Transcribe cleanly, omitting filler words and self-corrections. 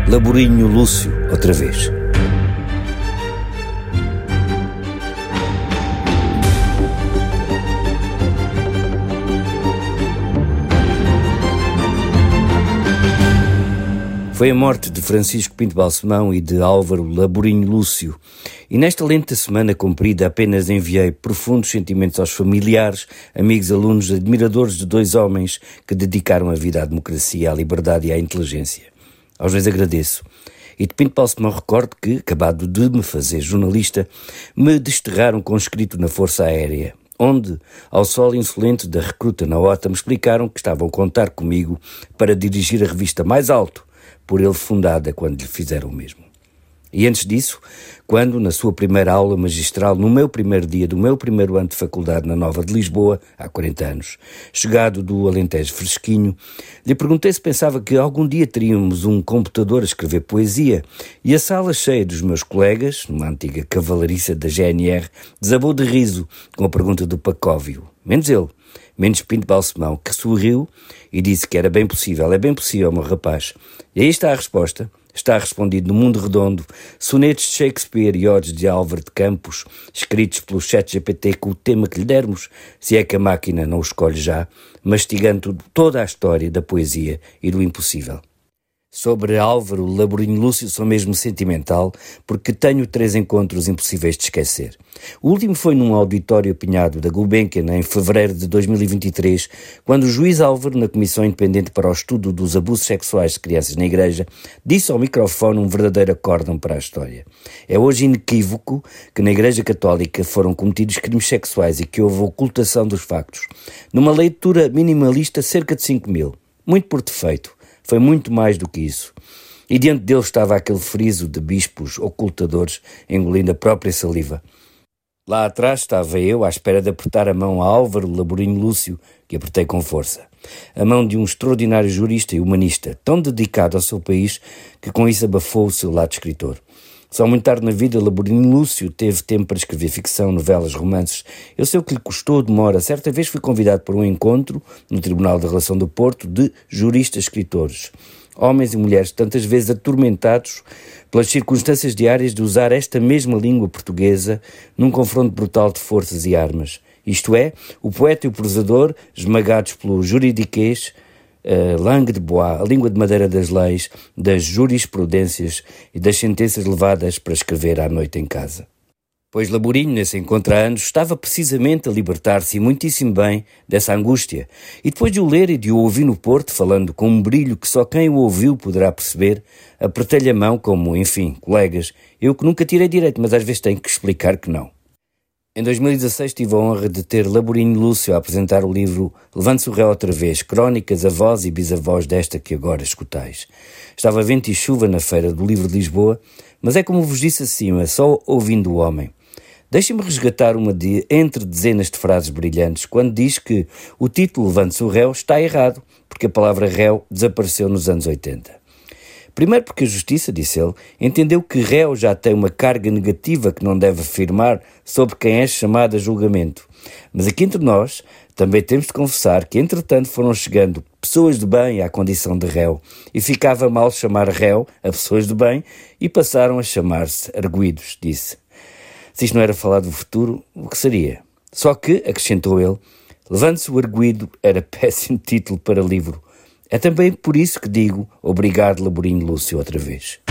Laborinho Lúcio, outra vez. Foi a morte de Francisco Pinto Balsemão e de Álvaro Laborinho Lúcio. E nesta lenta semana comprida apenas enviei profundos sentimentos aos familiares, amigos, alunos, admiradores de dois homens que dedicaram a vida à democracia, à liberdade e à inteligência. Aos dois agradeço. E de Pinto Balsemão recordo que, acabado de me fazer jornalista, me desterraram conscrito na Força Aérea, onde, ao sol insolente da recruta na OTA, me explicaram que estavam a contar comigo para dirigir a revista Mais Alto, por ele fundada quando lhe fizeram o mesmo. E antes disso, quando, na sua primeira aula magistral, no meu primeiro dia do meu primeiro ano de faculdade na Nova de Lisboa, há 40 anos, chegado do Alentejo fresquinho, lhe perguntei se pensava que algum dia teríamos um computador a escrever poesia, e a sala cheia dos meus colegas, numa antiga cavalariça da GNR, desabou de riso com a pergunta do Pacóvio. Menos ele, menos Pinto Balsemão, que sorriu e disse que era bem possível, é bem possível, meu rapaz. E aí está a resposta. Está respondido no mundo redondo, sonetos de Shakespeare e odes de Álvaro de Campos, escritos pelo ChatGPT com o tema que lhe dermos, se é que a máquina não o escolhe já, mastigando toda a história da poesia e do impossível. Sobre Álvaro Laborinho Lúcio sou mesmo sentimental, porque tenho 3 encontros impossíveis de esquecer. O último foi num auditório apinhado da Gulbenkian, em fevereiro de 2023, quando o juiz Álvaro, na Comissão Independente para o Estudo dos Abusos Sexuais de Crianças na Igreja, disse ao microfone um verdadeiro acórdão para a história. É hoje inequívoco que na Igreja Católica foram cometidos crimes sexuais e que houve ocultação dos factos. Numa leitura minimalista, cerca de 5.000. Muito por defeito. Foi muito mais do que isso. E diante dele estava aquele friso de bispos ocultadores engolindo a própria saliva. Lá atrás estava eu à espera de apertar a mão a Álvaro Laborinho Lúcio, que apertei com força. A mão de um extraordinário jurista e humanista, tão dedicado ao seu país que com isso abafou o seu lado escritor. Só muito tarde na vida, Laborinho Lúcio teve tempo para escrever ficção, novelas, romances. Eu sei o que lhe custou demora. Certa vez fui convidado para um encontro no Tribunal da Relação do Porto de juristas-escritores. Homens e mulheres tantas vezes atormentados pelas circunstâncias diárias de usar esta mesma língua portuguesa num confronto brutal de forças e armas. Isto é, o poeta e o prosador, esmagados pelo juridiquês, a langue de bois, a língua de madeira das leis, das jurisprudências e das sentenças levadas para escrever à noite em casa. Pois Laborinho, nesse encontro há anos, estava precisamente a libertar-se, e muitíssimo bem, dessa angústia. E depois de o ler e de o ouvir no Porto, falando com um brilho que só quem o ouviu poderá perceber, apertei-lhe a mão como, enfim, colegas, eu que nunca tirei direito, mas às vezes tenho que explicar que não. Em 2016 tive a honra de ter Laborinho Lúcio a apresentar o livro Levante-se o Réu outra vez, crónicas, avós e bisavós desta que agora escutais. Estava vento e chuva na Feira do Livro de Lisboa, mas é como vos disse acima, só ouvindo o homem. Deixem-me resgatar uma de entre dezenas de frases brilhantes, quando diz que o título Levante-se o Réu está errado, porque a palavra réu desapareceu nos anos 80. Primeiro porque a Justiça, disse ele, entendeu que réu já tem uma carga negativa que não deve afirmar sobre quem é chamado a julgamento. Mas aqui entre nós, também temos de confessar que, entretanto, foram chegando pessoas de bem à condição de réu e ficava mal chamar réu a pessoas de bem e passaram a chamar-se arguidos, disse. Se isto não era falar do futuro, o que seria? Só que, acrescentou ele, levante-se o arguido era péssimo título para livro. É também por isso que digo obrigado, Laborinho Lúcio, outra vez.